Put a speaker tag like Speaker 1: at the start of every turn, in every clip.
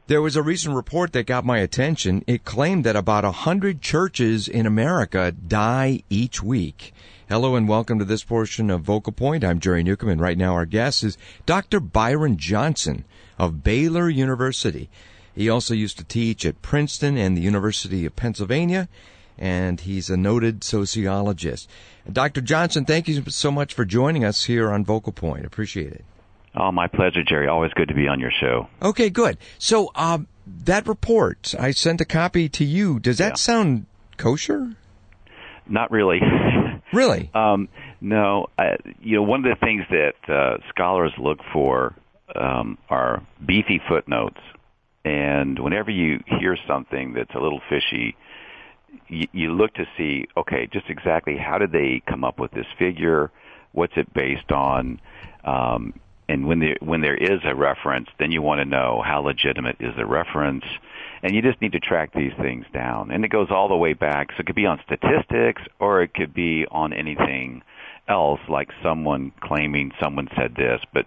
Speaker 1: There was a recent report that got my attention. It claimed that about 100 churches in America die each week. Hello and welcome to this portion of Vocal Point. I'm Jerry Newcomb, and right now our guest is Dr. Byron Johnson of Baylor University. He also used to teach at Princeton and the University of Pennsylvania, and he's a noted sociologist. Dr. Johnson, thank you so much for joining us here on Vocal Point. Appreciate it.
Speaker 2: Oh, my pleasure, Jerry. Always good to be on your show.
Speaker 1: Okay, good. So, that report, I sent a copy to you. Does that sound kosher?
Speaker 2: Not really.
Speaker 1: Really?
Speaker 2: No. One of the things that scholars look for are beefy footnotes. And whenever you hear something that's a little fishy, you look to see, okay, just exactly how did they come up with this figure? What's it based on? And when there is a reference, then you want to know how legitimate is the reference. And you just need to track these things down. And it goes all the way back. So it could be on statistics or it could be on anything else, like someone claiming someone said this, but,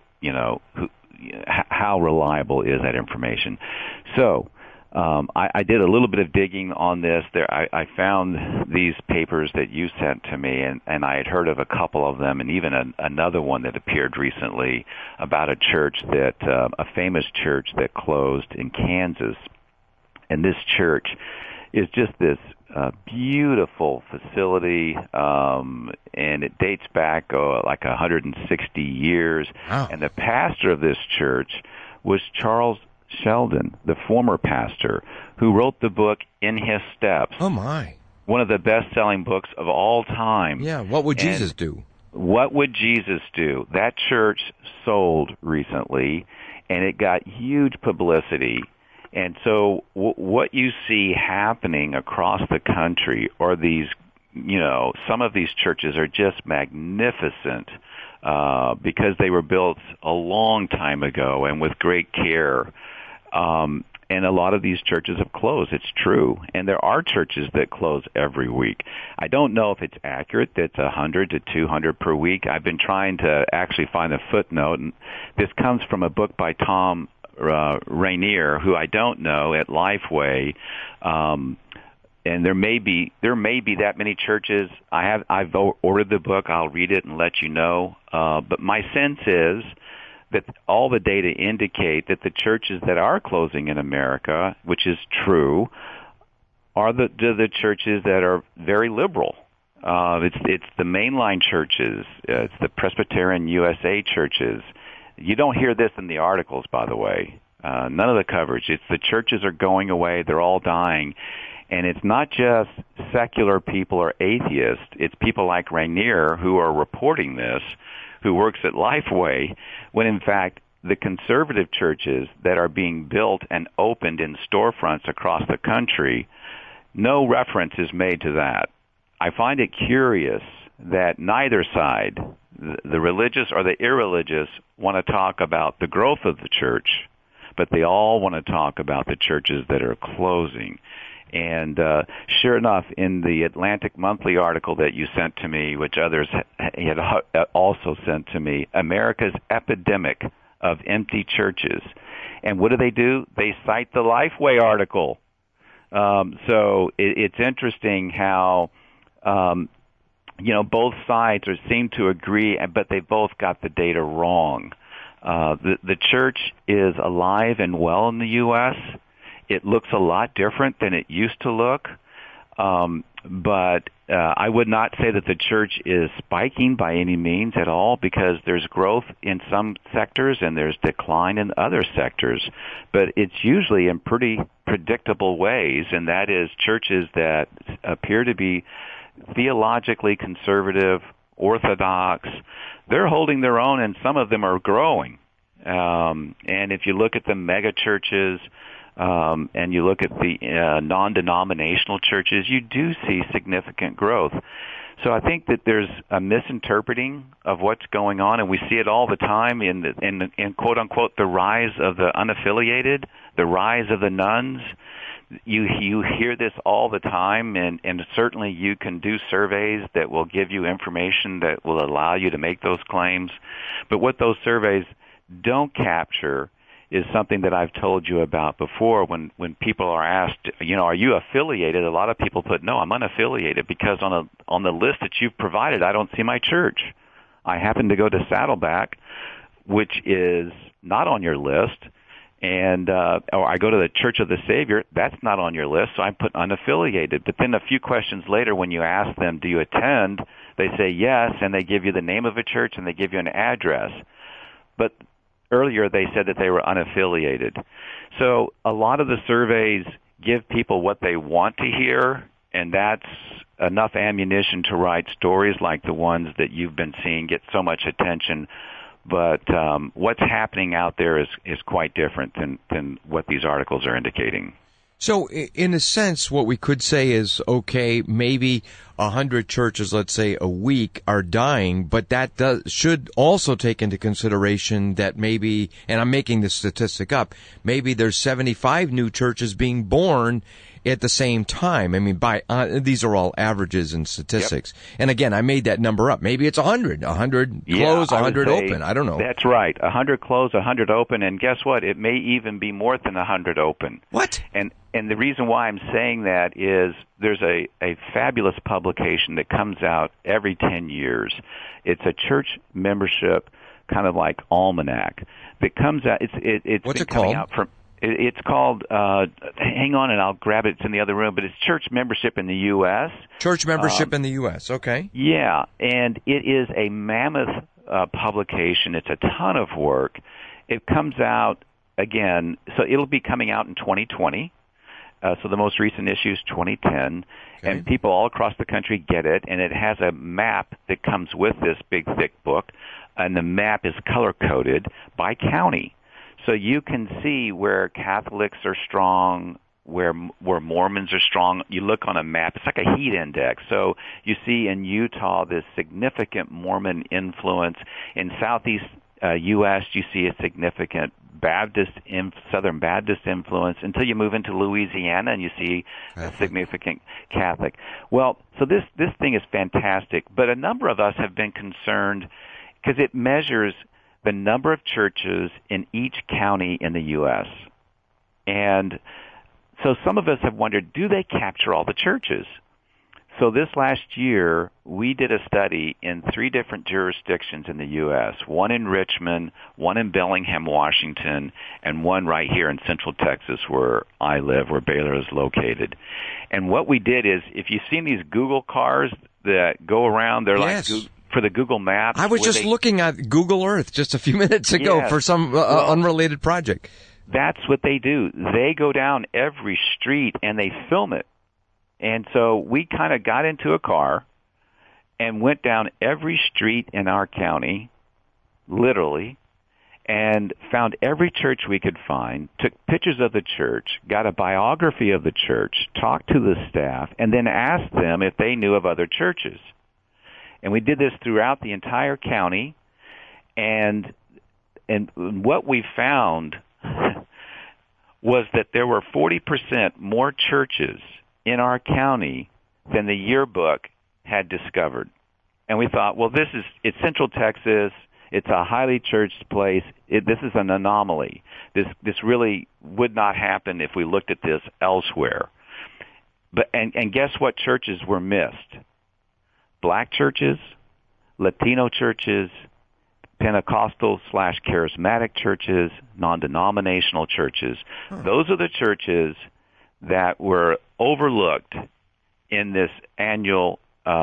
Speaker 2: how reliable is that information? So I did a little bit of digging on this. I found these papers that you sent to me, and I had heard of a couple of them, and even another one that appeared recently about a church a famous church that closed in Kansas. And this church is just this beautiful facility, and it dates back like 160 years.
Speaker 1: Wow.
Speaker 2: And the pastor of this church was Charles Sheldon, the former pastor, who wrote the book In His Steps.
Speaker 1: Oh, my.
Speaker 2: One of the best-selling books of all time.
Speaker 1: Yeah, What Would Jesus Do?
Speaker 2: What Would Jesus Do? That church sold recently, and it got huge publicity. And so what you see happening across the country are these, some of these churches are just magnificent because they were built a long time ago and with great care. And a lot of these churches have closed. It's true. And there are churches that close every week. I don't know if it's accurate that it's 100 to 200 per week. I've been trying to actually find a footnote. And this comes from a book by Tom Rainier, who I don't know, at Lifeway. And there may be that many churches. I've ordered the book. I'll read it and let you know. But my sense is that all the data indicate that the churches that are closing in America, which is true, are the churches that are very liberal. It's the mainline churches. It's the Presbyterian USA churches. You don't hear this in the articles, by the way. None of the coverage. It's the churches are going away. They're all dying. And it's not just secular people or atheists. It's people like Rainier who are reporting this, who works at Lifeway, when in fact the conservative churches that are being built and opened in storefronts across the country, no reference is made to that. I find it curious that neither side, the religious or the irreligious, want to talk about the growth of the church, but they all want to talk about the churches that are closing. And sure enough, in the Atlantic Monthly article that you sent to me, which others had also sent to me, America's epidemic of empty churches. And what do? They cite the Lifeway article. So it's interesting how, both sides seem to agree, but they both got the data wrong. The church is alive and well in the U.S. It looks a lot different than it used to look, but I would not say that the church is spiking by any means at all, because there's growth in some sectors and there's decline in other sectors. But it's usually in pretty predictable ways, and that is churches that appear to be theologically conservative, orthodox. They're holding their own, and some of them are growing. And if you look at the mega churches, and you look at the non-denominational churches, you do see significant growth. So I think that there's a misinterpreting of what's going on, and we see it all the time in quote unquote the rise of the unaffiliated, the rise of the nuns. You hear this all the time, and certainly you can do surveys that will give you information that will allow you to make those claims. But what those surveys don't capture is something that I've told you about before. When people are asked, are you affiliated? A lot of people put, no, I'm unaffiliated, because on the list that you've provided, I don't see my church. I happen to go to Saddleback, which is not on your list, and or I go to the Church of the Savior, that's not on your list, so I put unaffiliated. But then a few questions later, when you ask them, do you attend, they say yes, and they give you the name of a church and they give you an address. But earlier they said that they were unaffiliated. So a lot of the surveys give people what they want to hear, and that's enough ammunition to write stories like the ones that you've been seeing get so much attention. But what's happening out there is quite different than what these articles are indicating.
Speaker 1: So, in a sense, what we could say is, okay, maybe 100 churches, let's say, a week are dying, but that should also take into consideration that maybe, and I'm making this statistic up, maybe there's 75 new churches being born at the same time. I mean, these are all averages and statistics. Yep. And again, I made that number up. Maybe it's 100. 100 close, 100 open. I don't know.
Speaker 2: That's right. 100 close, 100 open. And guess what? It may even be more than 100 open.
Speaker 1: What?
Speaker 2: And the reason why I'm saying that is there's a fabulous publication that comes out every 10 years. It's a church membership kind of like almanac that comes out. It's
Speaker 1: What's
Speaker 2: been
Speaker 1: it
Speaker 2: coming
Speaker 1: called?
Speaker 2: out from. It's called, hang on and I'll grab it. It's in the other room, but it's church membership in the U.S.
Speaker 1: Church membership in the U.S., okay.
Speaker 2: Yeah, and it is a mammoth publication. It's a ton of work. It comes out, again, so it'll be coming out in 2020. So the most recent issue is 2010. Okay. And people all across the country get it, and it has a map that comes with this big, thick book, and the map is color-coded by county. So you can see where Catholics are strong, where Mormons are strong. You look on a map, it's like a heat index. So you see in Utah this significant Mormon influence. In southeast U.S., you see a significant Southern Baptist influence until you move into Louisiana and you see a significant Catholic. Well, so this thing is fantastic, but a number of us have been concerned because it measures the number of churches in each county in the U.S. And so some of us have wondered, do they capture all the churches? So this last year, we did a study in 3 different jurisdictions in the U.S., one in Richmond, one in Bellingham, Washington, and one right here in Central Texas where I live, where Baylor is located. And what we did is, if you've seen these Google cars that go around, they're
Speaker 1: yes.
Speaker 2: like for the Google Maps.
Speaker 1: I was just looking at Google Earth just a few minutes ago for some unrelated project.
Speaker 2: That's what they do. They go down every street and they film it. And so we kind of got into a car and went down every street in our county, literally, and found every church we could find, took pictures of the church, got a biography of the church, talked to the staff, and then asked them if they knew of other churches. And we did this throughout the entire county, and what we found was that there were 40% more churches in our county than the yearbook had discovered. And we thought, well, it's Central Texas, it's a highly churched place, this is an anomaly. This really would not happen if we looked at this elsewhere. But and guess what churches were missed? Black churches, Latino churches, Pentecostal/charismatic churches, non-denominational churches. Those are the churches that were overlooked in this annual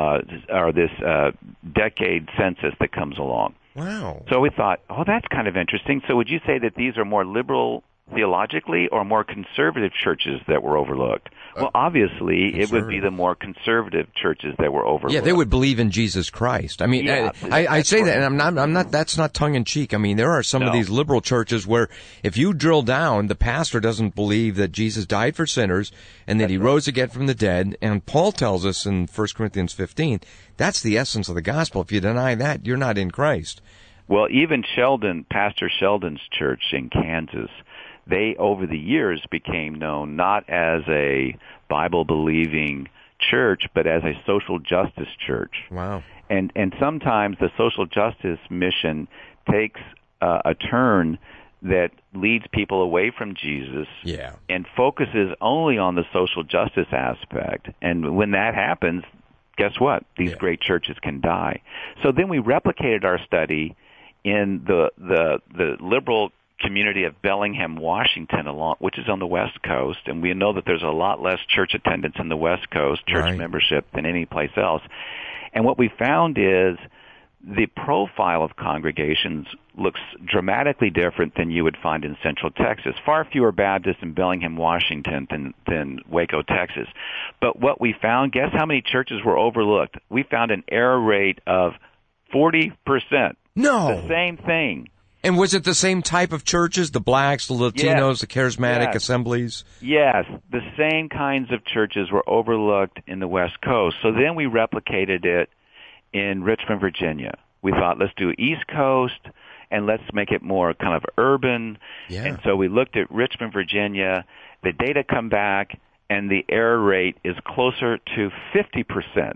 Speaker 2: decade census that comes along.
Speaker 1: Wow.
Speaker 2: So we thought, that's kind of interesting. So would you say that these are more liberal theologically or more conservative churches that were overlooked? Well, obviously, it would be the more conservative churches that were overlooked.
Speaker 1: Yeah, they would believe in Jesus Christ. I mean, I say that, and I'm not. That's not tongue in cheek. I mean, there are some of these liberal churches where, if you drill down, the pastor doesn't believe that Jesus died for sinners and that he rose again from the dead. And Paul tells us in 1 Corinthians 15, that's the essence of the gospel. If you deny that, you're not in Christ.
Speaker 2: Well, even Pastor Sheldon's church in Kansas, they, over the years, became known not as a Bible-believing church, but as a social justice church.
Speaker 1: Wow.
Speaker 2: And sometimes the social justice mission takes a turn that leads people away from Jesus
Speaker 1: Yeah.
Speaker 2: and focuses only on the social justice aspect. And when that happens, guess what? These great churches can die. So then we replicated our study in the liberal community of Bellingham, Washington, which is on the West Coast, and we know that there's a lot less church attendance in the West Coast, church membership, than any place else. And what we found is the profile of congregations looks dramatically different than you would find in Central Texas. Far fewer Baptists in Bellingham, Washington than Waco, Texas. But what we found, guess how many churches were overlooked? We found an error rate of 40%.
Speaker 1: No.
Speaker 2: The same thing.
Speaker 1: And was it the same type of churches, the blacks, the Latinos, the charismatic assemblies?
Speaker 2: Yes, the same kinds of churches were overlooked in the West Coast. So then we replicated it in Richmond, Virginia. We thought, let's do East Coast, and let's make it more kind of urban. Yeah. And so we looked at Richmond, Virginia. The data come back, and the error rate is closer to 50%.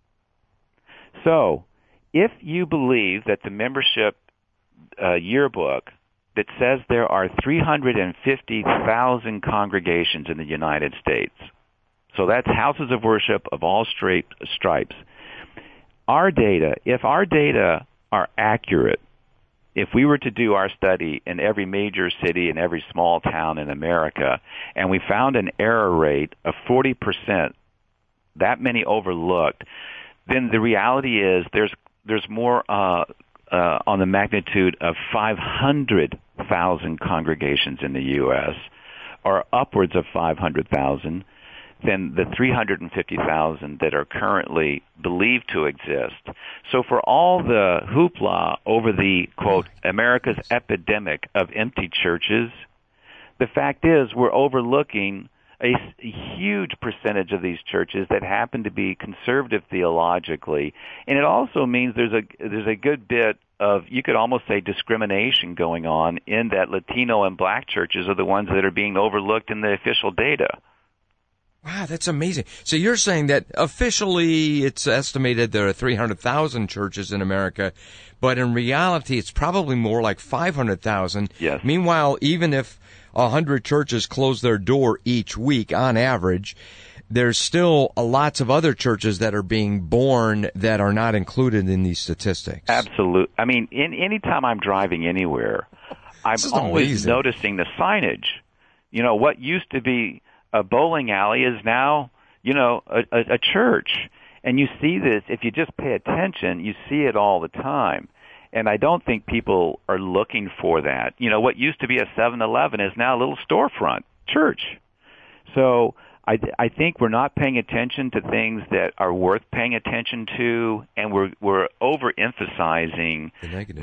Speaker 2: So if you believe that the membership yearbook that says there are 350,000 congregations in the United States, so that's houses of worship of all stripes, our data, if our data are accurate, if we were to do our study in every major city and every small town in America, and we found an error rate of 40%, that many overlooked, then the reality is there's more on the magnitude of 500,000 congregations in the U.S., or upwards of 500,000, than the 350,000 that are currently believed to exist. So for all the hoopla over the, quote, America's epidemic of empty churches, the fact is we're overlooking a huge percentage of these churches that happen to be conservative theologically. And it also means there's a good bit of, you could almost say, discrimination going on in that Latino and black churches are the ones that are being overlooked in the official data.
Speaker 1: Wow, that's amazing. So you're saying that officially it's estimated there are 300,000 churches in America, but in reality it's probably more like 500,000.
Speaker 2: Yes.
Speaker 1: Meanwhile, even if 100 churches close their door each week on average, there's still lots of other churches that are being born that are not included in these statistics.
Speaker 2: Absolutely. I mean, any time I'm driving anywhere, I'm always noticing the signage. You know, what used to be a bowling alley is now, a church. And you see this, if you just pay attention, you see it all the time. And I don't think people are looking for that. You know, what used to be a 7-Eleven is now a little storefront church. So I think we're not paying attention to things that are worth paying attention to, and we're overemphasizing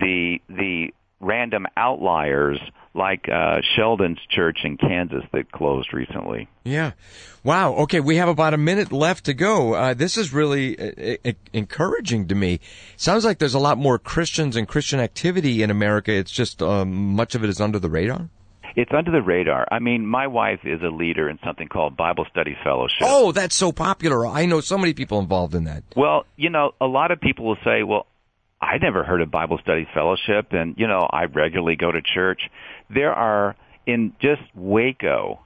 Speaker 2: the random outliers like Sheldon's church in Kansas that closed recently.
Speaker 1: Yeah. Wow. Okay, we have about a minute left to go. This is really encouraging to me. Sounds like there's a lot more Christians and Christian activity in America. It's just much of it is under the radar?
Speaker 2: It's under the radar. I mean, my wife is a leader in something called Bible Study Fellowship.
Speaker 1: Oh, that's so popular. I know so many people involved in that.
Speaker 2: Well, a lot of people will say, well, I never heard of Bible Study Fellowship, and, I regularly go to church. There are, in just Waco,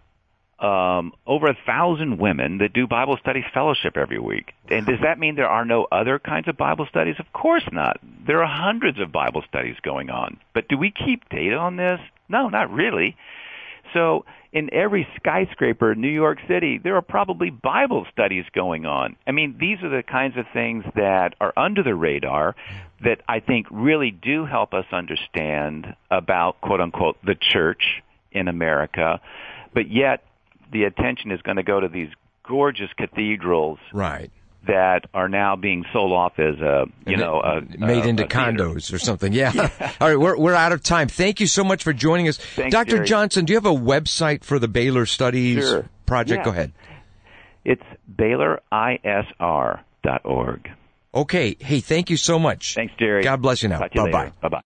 Speaker 2: over 1,000 women that do Bible Study Fellowship every week. And does that mean there are no other kinds of Bible studies? Of course not. There are hundreds of Bible studies going on. But do we keep data on this? No, not really. So in every skyscraper in New York City, there are probably Bible studies going on. I mean, these are the kinds of things that are under the radar that I think really do help us understand about, quote unquote, the church in America. But yet the attention is going to go to these gorgeous cathedrals.
Speaker 1: Right.
Speaker 2: That are now being sold off as
Speaker 1: made into condos or something. Yeah. All right, we're out of time. Thank you so much for joining us.
Speaker 2: Thanks,
Speaker 1: Dr.
Speaker 2: Jerry.
Speaker 1: Johnson, do you have a website for the Baylor Studies project?
Speaker 2: Yeah.
Speaker 1: Go ahead.
Speaker 2: It's BaylorISR.org.
Speaker 1: Okay. Hey, thank you so much.
Speaker 2: Thanks, Jerry.
Speaker 1: God bless you now.
Speaker 2: Bye-bye. Bye-bye.